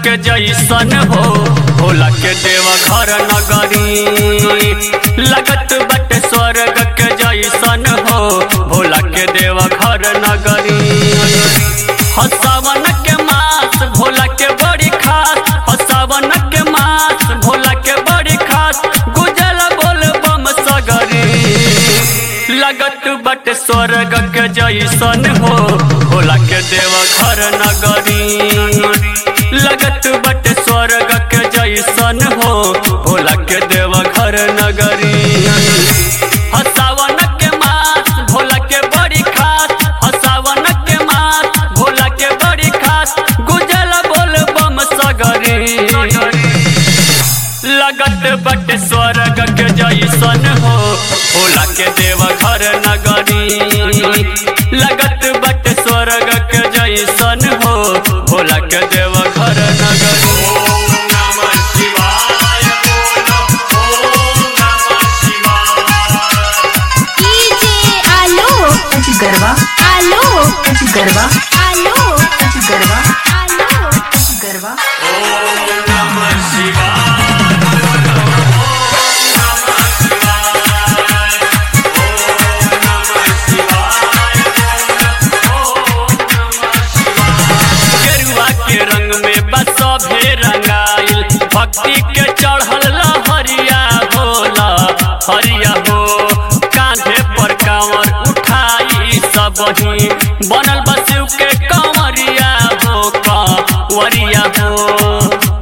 के जैसन हो भोला के देव घर नगरी। लगत बट स्वर्ग के जैसन हो भोला के देव घर नगरी। सावन के मास भोला के बड़ी खास, सावन के मास भोला के बड़ी खास, गुजल बोल बम सगरी। लगत बट स्वर्ग के जैसन हो भोला के देव घर नगरी। लगत बट स्वर्ग के जैसन हो भोला के देव घर नगरी। सावन के मास भोला के बड़ी खास, सावन के मास भोला के बड़ी खास, गुजल बोल बम सगरी। लगत बट स्वर्ग के जैसन हो भोला के देव घर नगरी। लगत बट स्वर्ग के जैसन हो भोला के देव घर नगरी। ओम नमः शिवाय बोलो, ओम नमः शिवाय। डीजे आलो गरबा आलो गरबा आलो गरबा आलो गरबा। ओम नमः शिवाय। रंग में बसभे रंगाइल भक्ति के चढ़ल लहरिया भोला हरिया हो। कांधे पर कांवर उठाई सबही बनल बसिव के कंवरिया हो कंवरिया हो।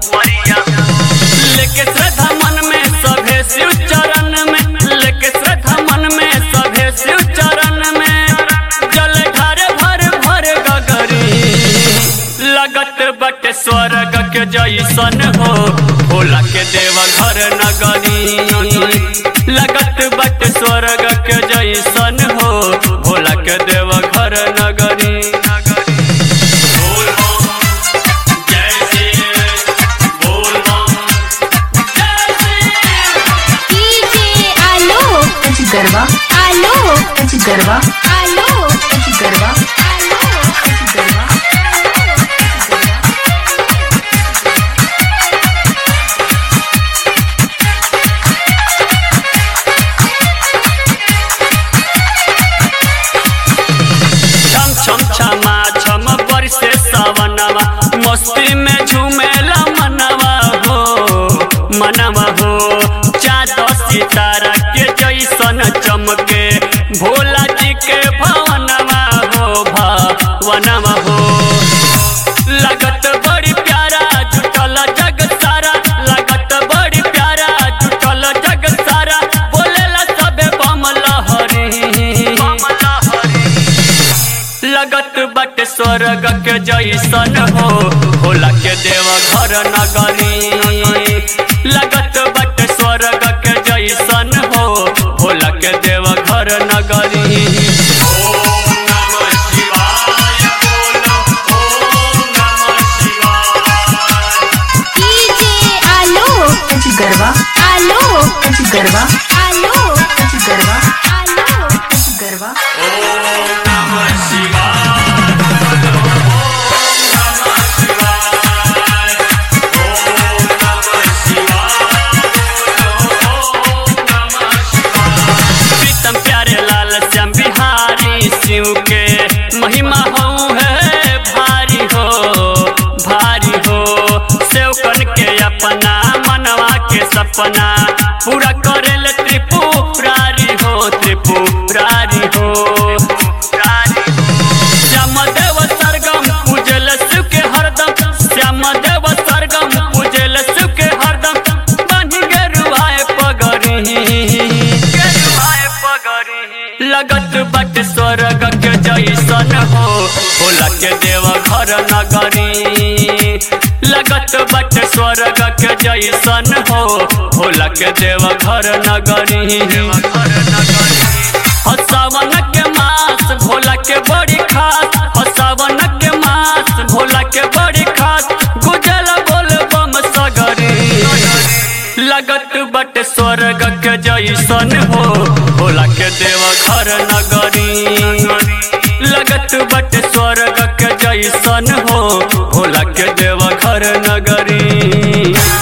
लेके श्रद्धा मन में सभे शिव चरण में, लेके श्रद्धा मन में सभे शिव चरण में, जल ढार भर भर गगरी। लगत बट स्वर्ग के जैसन हो भोला के देव घर नगरी। लगत बट स्वर्ग के जैसन हो भोला के देव घर नगरी। बोल बम जय शिव, बोल बम जय शिव। डीजे आलो गरबा आलो गरबा आलो गरबा गरबा। छम छमा छम बरसे सवनवा, मस्ती में झूमेला मनवा हो मनवा हो। चाँद सितारा के जैसन चमके भोला जी के भवनवा हो भवनवा हो। लगत बड़ी प्यारा जुटल जग सारा, लगत बड़ी प्यारा जुटल जग सारा, बोलेला सबे बम लहरी। लगत बट स्वर्ग के जैसन हो भोला के देव घर नगरी। लगत बट स्वर्ग के जैसन हो भोला के देव घर नगरी। ओम नमः शिवाय बोलो, ओम नमः शिवाय। डीजे आलो गरबा आलो गरबा आलो गरबा आलो गरबा। ओम नमः शिवाय। शिव के महिमा हो है भारी हो भारी हो। सेवकन के अपना मनवा के सपना पूरा करेल त्रिपुरारी हो त्रिपुरारी हो। श्याम देव सरगम पूजल शिव के हरदम, श्याम देव सरगम पूजल शिव के हरदम, बांधी गेरुआए पगरी। लगत बट स्वर्ग के जैसन हो भोला के देव घर नगरी। लगत बट स्वर्ग के जैसन हो भोला के देव घर नगरी। सावन के मास भोला के बड़ी खास, सावन के मास भोला के बड़ी खास, गुजल बोल बम सगरी। लगत बट स्वर्ग के जैसन हो भोला के देव घर नगरी। लगत बट स्वर्ग के जैसन हो भोला के देव घर घर नगरी।